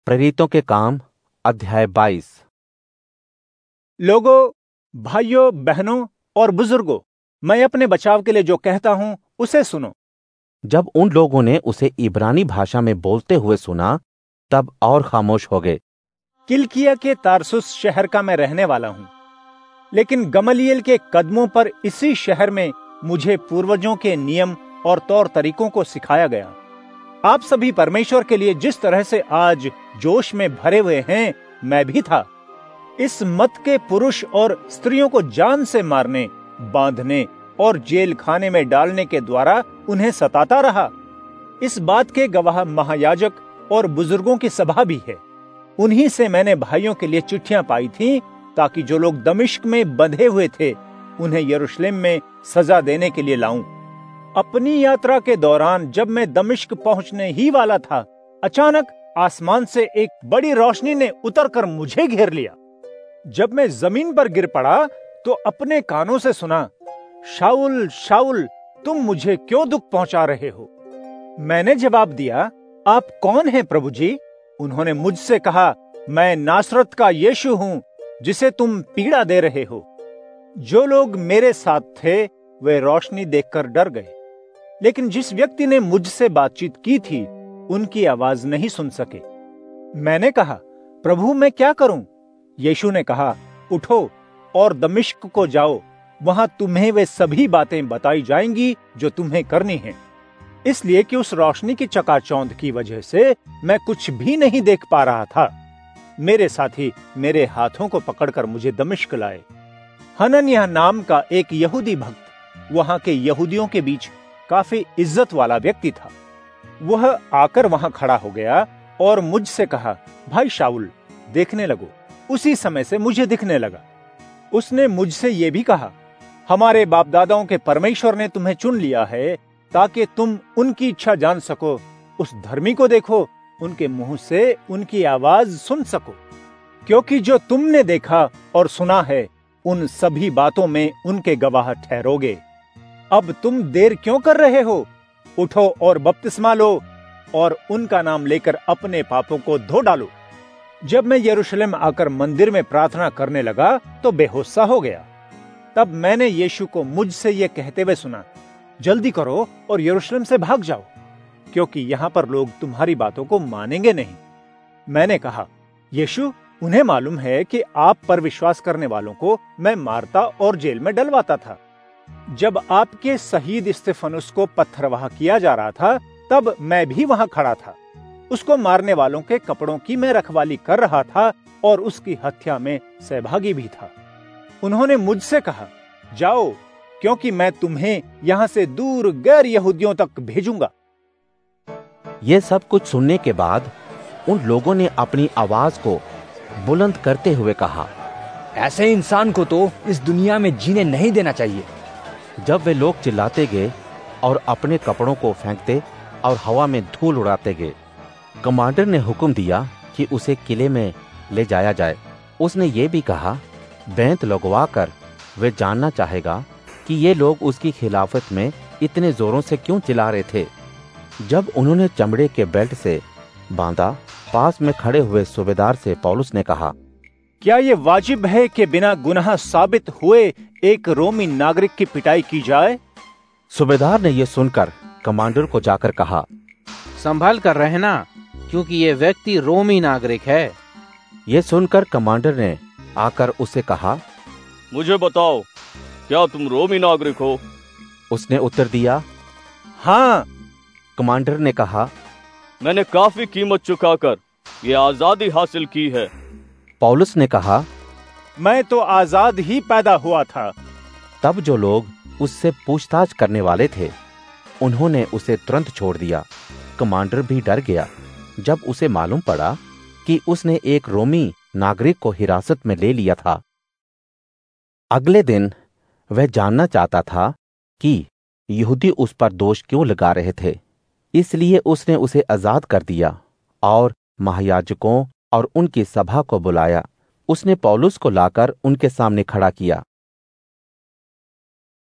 प्रेरितों के काम अध्याय 22। लोगों, भाइयों, बहनों और बुजुर्गों, मैं अपने बचाव के लिए जो कहता हूं उसे सुनो। जब उन लोगों ने उसे इब्रानी भाषा में बोलते हुए सुना तब और खामोश हो गए। किलकिया के तारसुस शहर का मैं रहने वाला हूं, लेकिन गमलीएल के कदमों पर इसी शहर में मुझे पूर्वजों के नियम और तौर तरीकों को सिखाया गया। आप सभी परमेश्वर के लिए जिस तरह से आज जोश में भरे हुए हैं, मैं भी था। इस मत के पुरुष और स्त्रियों को जान से मारने, बांधने और जेल खाने में डालने के द्वारा उन्हें सताता रहा। इस बात के गवाह महायाजक और बुजुर्गों की सभा भी है। उन्हीं से मैंने भाइयों के लिए चिट्ठियां पाई थीं, ताकि जो लोग दमिश्क में बंधे हुए थे उन्हें यरूशलेम में सजा देने के लिए लाऊं। अपनी यात्रा के दौरान जब मैं दमिश्क पहुंचने ही वाला था, अचानक आसमान से एक बड़ी रोशनी ने उतरकर मुझे घेर लिया। जब मैं जमीन पर गिर पड़ा तो अपने कानों से सुना, शाऊल शाऊल, तुम मुझे क्यों दुख पहुंचा रहे हो? मैंने जवाब दिया, आप कौन हैं प्रभु जी? उन्होंने मुझसे कहा, मैं नासरत का यीशु हूं जिसे तुम पीड़ा दे रहे हो। जो लोग मेरे साथ थे वे रोशनी देखकर डर गए, लेकिन जिस व्यक्ति ने मुझसे बातचीत की थी उनकी आवाज नहीं सुन सके। मैंने कहा, प्रभु मैं क्या करूं? यीशु ने कहा, उठो और दमिश्क को जाओ, वहां तुम्हें वे सभी बातें बताई जाएंगी जो तुम्हें करनी हैं। इसलिए कि उस रोशनी की चकाचौंध की वजह से मैं कुछ भी नहीं देख पा रहा था। मेरे साथी मेरे हाथों को पकड़कर मुझे दमिश्क लाए। हनन्याह नाम का एक यहूदी भक्त वहां के यहूदियों के बीच काफी इज्जत वाला व्यक्ति था। वह आकर वहां खड़ा हो गया और मुझसे कहा, भाई शाऊल, देखने लगो। उसी समय से मुझे दिखने लगा। उसने मुझसे ये भी कहा, हमारे बाप दादाओं के परमेश्वर ने तुम्हें चुन लिया है ताकि तुम उनकी इच्छा जान सको। उस धर्मी को देखो, उनके मुंह से उनकी आवाज सुन सको, क्योंकि जो तुमने देखा और सुना है उन सभी बातों में उनके गवाह ठहरोगे। अब तुम देर क्यों कर रहे हो? उठो और बपतिस्मा लो और उनका नाम लेकर अपने पापों को धो डालो। जब मैं यरूशलेम आकर मंदिर में प्रार्थना करने लगा तो बेहोश हो गया। तब मैंने यीशु को मुझसे ये कहते हुए सुना, जल्दी करो और यरूशलेम से भाग जाओ, क्योंकि यहाँ पर लोग तुम्हारी बातों को मानेंगे नहीं। मैंने कहा, यीशु, उन्हें मालूम है कि आप पर विश्वास करने वालों को मैं मारता और जेल में डलवाता था। जब आपके शहीद स्तेफनुस को पत्थरवाह किया जा रहा था, तब मैं भी वहां खड़ा था। उसको मारने वालों के कपड़ों की मैं रखवाली कर रहा था और उसकी हत्या में सहभागी भी था। उन्होंने मुझसे कहा, जाओ, क्योंकि मैं तुम्हें यहां से दूर गैर यहूदियों तक भेजूंगा। ये सब कुछ सुनने के बाद उन लोगों ने अपनी आवाज को बुलंद करते हुए कहा, ऐसे इंसान को तो इस दुनिया में जीने नहीं देना चाहिए। जब वे लोग चिल्लाते गए और अपने कपड़ों को फेंकते और हवा में धूल उड़ाते गए, कमांडर ने हुक्म दिया कि उसे किले में ले जाया जाए। उसने ये भी कहा, बैंत लगवा कर वे जानना चाहेगा कि ये लोग उसकी खिलाफत में इतने जोरों से क्यों चिल्ला रहे थे। जब उन्होंने चमड़े के बेल्ट से बांधा, पास में खड़े हुए सूबेदार से पौलुस ने कहा, क्या ये वाजिब है कि बिना गुनाह साबित हुए एक रोमी नागरिक की पिटाई की जाए? सूबेदार ने यह सुनकर कमांडर को जाकर कहा, संभाल कर रहना, क्योंकि ये व्यक्ति रोमी नागरिक है। यह सुनकर कमांडर ने आकर उसे कहा, मुझे बताओ, क्या तुम रोमी नागरिक हो? उसने उत्तर दिया, हाँ। कमांडर ने कहा, मैंने काफी कीमत चुकाकर ये आजादी हासिल की है। पौलुस ने कहा, मैं तो आजाद ही पैदा हुआ था। तब जो लोग उससे पूछताछ करने वाले थे उन्होंने उसे तुरंत छोड़ दिया। कमांडर भी डर गया जब उसे मालूम पड़ा कि उसने एक रोमी नागरिक को हिरासत में ले लिया था। अगले दिन वह जानना चाहता था कि यहूदी उस पर दोष क्यों लगा रहे थे, इसलिए उसने उसे आजाद कर दिया और महायाजकों और उनकी सभा को बुलाया। उसने पौलुस को लाकर उनके सामने खड़ा किया।